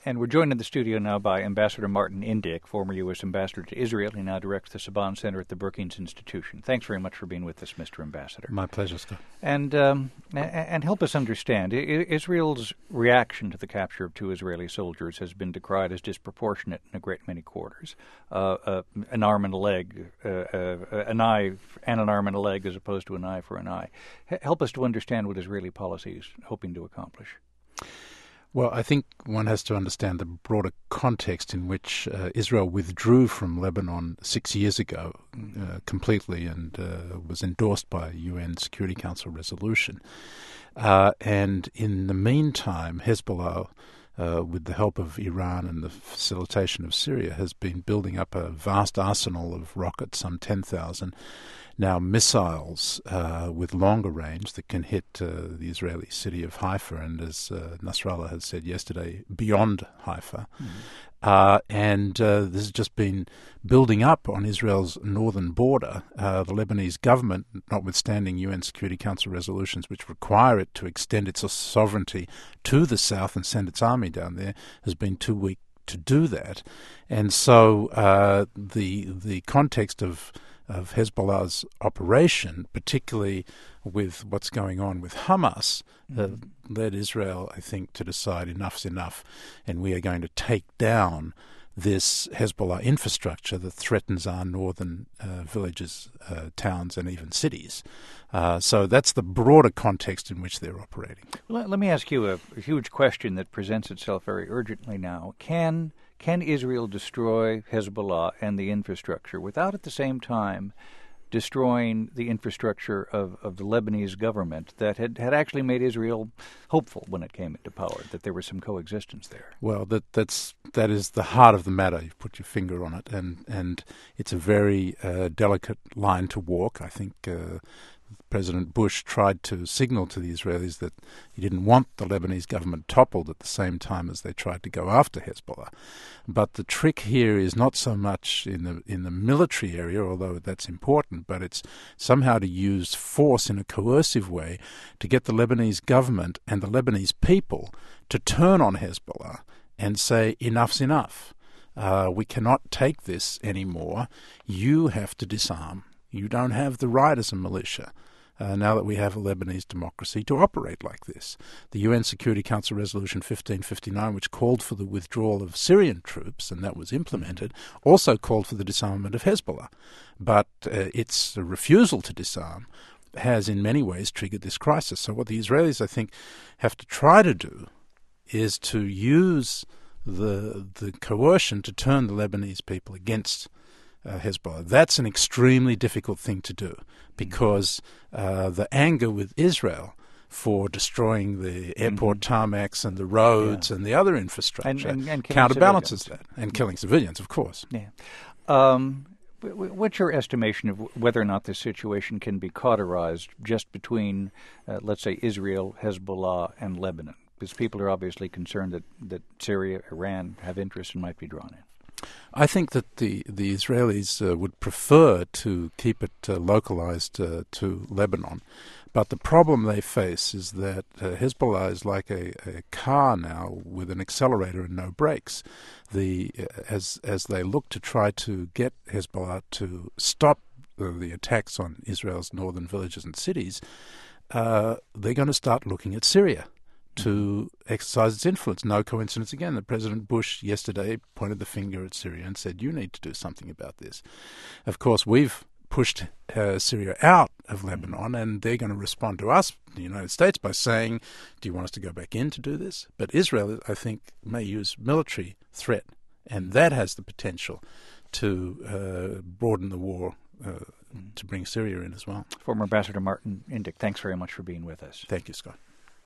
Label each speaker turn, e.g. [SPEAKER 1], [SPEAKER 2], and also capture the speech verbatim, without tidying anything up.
[SPEAKER 1] And we're joined in the studio now by Ambassador Martin Indyk, former U S Ambassador to Israel. He now directs the Saban Center at the Brookings Institution. Thanks very much for being with us, Mister Ambassador.
[SPEAKER 2] My pleasure, Scott.
[SPEAKER 1] And um, and help us understand. Israel's reaction to the capture of two Israeli soldiers has been decried as disproportionate in a great many quarters. Uh, uh, an arm and a leg, uh, uh, an eye and an arm and a leg as opposed to an eye for an eye. H- help us to understand what Israeli policy is hoping to accomplish.
[SPEAKER 2] Well, I think one has to understand the broader context in which uh, Israel withdrew from Lebanon six years ago uh, completely and uh, was endorsed by a U N Security Council resolution. Uh, and in the meantime, Hezbollah, uh, with the help of Iran and the facilitation of Syria, has been building up a vast arsenal of rockets, some ten thousand, now missiles uh, with longer range that can hit uh, the Israeli city of Haifa, and as uh, Nasrallah has said yesterday, beyond Haifa. Mm-hmm. Uh, and uh, this has just been building up on Israel's northern border. Uh, the Lebanese government, notwithstanding U N Security Council resolutions which require it to extend its sovereignty to the south and send its army down there, has been too weak to do that. And so uh, the the context of of Hezbollah's operation, particularly with what's going on with Hamas, mm-hmm. uh, led Israel, I think, to decide enough's enough, and we are going to take down this Hezbollah infrastructure that threatens our northern uh, villages, uh, towns, and even cities. Uh, so that's the broader context in which they're operating.
[SPEAKER 1] Let, let me ask you a, a huge question that presents itself very urgently now. Can Can Israel destroy Hezbollah and the infrastructure without at the same time destroying the infrastructure of, of the Lebanese government that had, had actually made Israel hopeful when it came into power, that there was some coexistence there?
[SPEAKER 2] Well, that that's that is the heart of the matter. You've put your finger on it, and, and it's a very uh, delicate line to walk. I think uh, President Bush tried to signal to the Israelis that he didn't want the Lebanese government toppled at the same time as they tried to go after Hezbollah. But the trick here is not so much in the in the military area, although that's important, but it's somehow to use force in a coercive way to get the Lebanese government and the Lebanese people to turn on Hezbollah and say, enough's enough. Uh, we cannot take this anymore. You have to disarm. You don't have the right as a militia, uh, now that we have a Lebanese democracy, to operate like this. The U N Security Council Resolution fifteen fifty-nine, which called for the withdrawal of Syrian troops, and that was implemented, also called for the disarmament of Hezbollah. But uh, its refusal to disarm has in many ways triggered this crisis. So what the Israelis, I think, have to try to do is to use the the coercion to turn the Lebanese people against Uh, Hezbollah. That's an extremely difficult thing to do because uh, the anger with Israel for destroying the airport mm-hmm. tarmacs and the roads yeah. and the other infrastructure
[SPEAKER 1] and, and, and
[SPEAKER 2] counterbalances
[SPEAKER 1] civilians.
[SPEAKER 2] that. And killing civilians, of course.
[SPEAKER 1] Yeah. Um, what's your estimation of whether or not this situation can be cauterized just between, uh, let's say, Israel, Hezbollah, and Lebanon? Because people are obviously concerned that, that Syria, Iran have interest and might be drawn in.
[SPEAKER 2] I think that the, the Israelis uh, would prefer to keep it uh, localized uh, to Lebanon. But the problem they face is that uh, Hezbollah is like a, a car now with an accelerator and no brakes. The uh, as as they look to try to get Hezbollah to stop uh, the attacks on Israel's northern villages and cities, uh, they're going to start looking at Syria to exercise its influence. No coincidence again that President Bush yesterday pointed the finger at Syria and said, you need to do something about this. Of course, we've pushed uh, Syria out of Lebanon, and they're going to respond to us, the United States, by saying, do you want us to go back in to do this? But Israel, I think, may use military threat, and that has the potential to uh, broaden the war, uh, to bring Syria in as well.
[SPEAKER 1] Former Ambassador Martin Indyk, thanks very much for being with us.
[SPEAKER 2] Thank you, Scott.